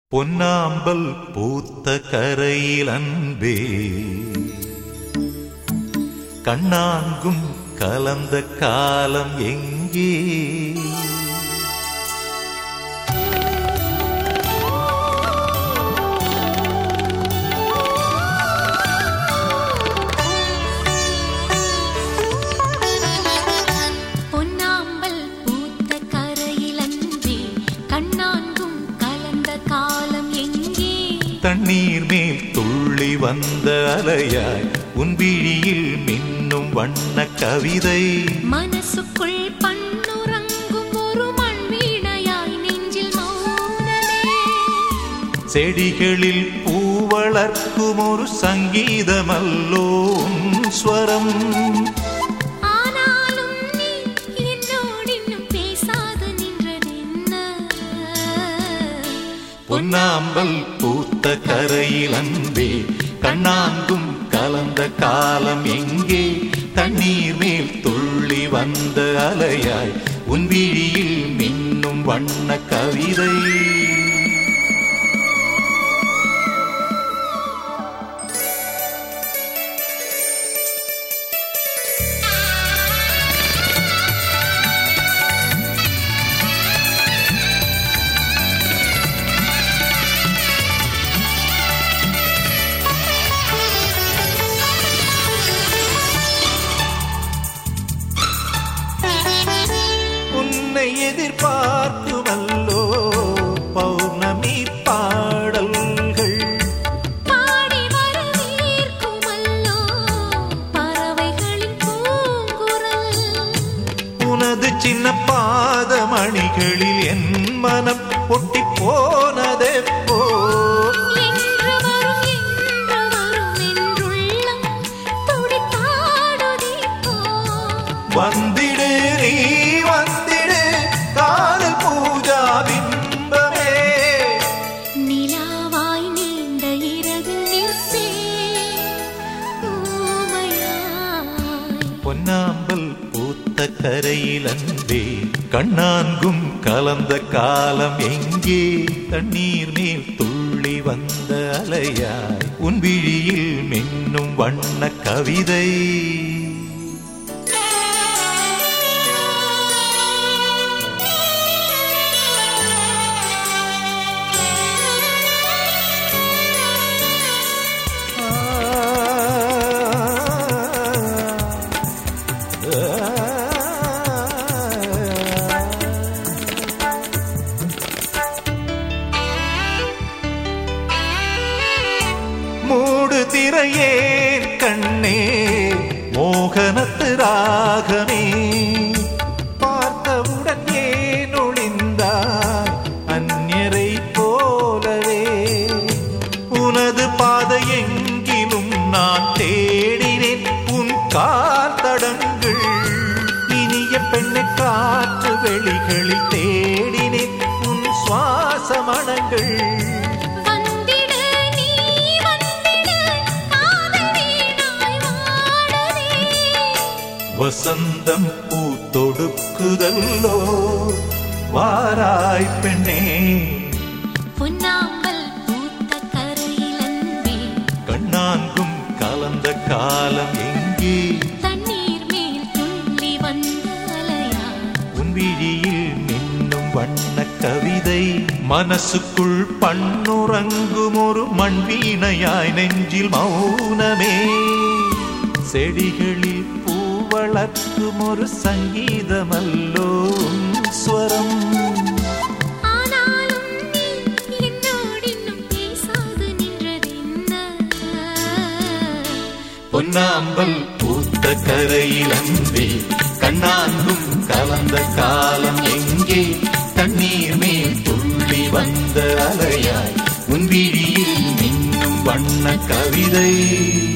பொன்னாம்பல் பூத்த கரையில் அன்பே கண்ணாங்கும் கலந்த காலம் எங்கே? பொன்னாம்பல் பூத்த கரையில் அன்பே கண்ணாங்கும் கலந்த காலம் எங்கே? தண்ணீர் மேல் துள்ளி வந்த அலையாய் உன் விழியில் மின்னும் வண்ண கவிதை மனசுக்குள் பண்ணுறங்கும் ஒரு மண் வீணையாய் நெஞ்சில் மௌனமே. செடிகளில் பூவளர்க்கும் ஒரு சங்கீதமல்லோ உன் ஸ்வரம். ஆனாலும் நீ என்னோடு இன்னும் பேசாது நின்றதென்ன? பொன்னாம்பல் பூத்த கரையில் அன்பே கண்ணாங்கும் கலந்த காலம் எங்கே? தண்ணீர் மேல் துள்ளி வந்த அலையாய் உன் விழியில் மின்னும் வண்ண கவிதை. எதிர்பார்க்குமல்லோ பௌர்ணமி பாடல்கள் பாடி வரவேற்குமல்லோ பறவைகளின் பூங்குரல். உனது சின்ன பாதமணிகளில் என் மனம் ஒட்டி போனதெப்போ? என்று வரும் என்றுள்ளம் துடித்தாடுதேப்போ. வந்திடு நீ வந்திடு காதல் பூஜா பிம்பமே. நிலாவாய் நீண்ட இரவில் நிற்பே ஊமையாய். பொன்னாம்பல் பூத்த கரையில் அன்பே கண்ணாங்கும் கலந்த காலம் எங்கே? தண்ணீர் மேல் துள்ளி வந்த அலையாய் உன் விழியில் மின்னும் வண்ண கவிதை. மூடு திரையே கண்ணே மோகனத்து ராகமே. பார்த்தவுடன் ஏன் ஒளிந்தாய் அந்நியரை போலவே? உனது பாதை எங்கிலும் நான் தேடினேன் உன் காத்தடங்கள். இனிய பெண்ணை காற்று வெளிகளில் தேடினேன் உன் சுவாச மனங்கள். வசந்தம் பூத்தொடுக்குதல்லோ வாராய் பெண்ணே. பொன்னாம்பல் பூத்த கரையில் அன்பே கண்ணாங்கும் கலந்த காலம் எங்கே? தண்ணீர் மேல் துள்ளி வந்த அலையாய் உன் விழியில் மின்னும் வண்ண கவிதை. மனசுக்குள் பண்ணுறங்கும் ஒரு மண் வீணையாய் நெஞ்சில் மௌனமே. செடிகளில் வளர்க்கும் ஒரு சங்கீதமல்லோ ஸ்வரம். ஆனாலும் நீ என்னோடு இன்னும் பேசாது நின்றதென்ன? பொன்னாம்பல் பூத்த கரையில் அன்பே கண்ணாங்கும் கலந்த காலம் எங்கே? தண்ணீர் மேல் துள்ளி வந்த அலையாய் உன் விழியில் மின்னும் வண்ண கவிதை.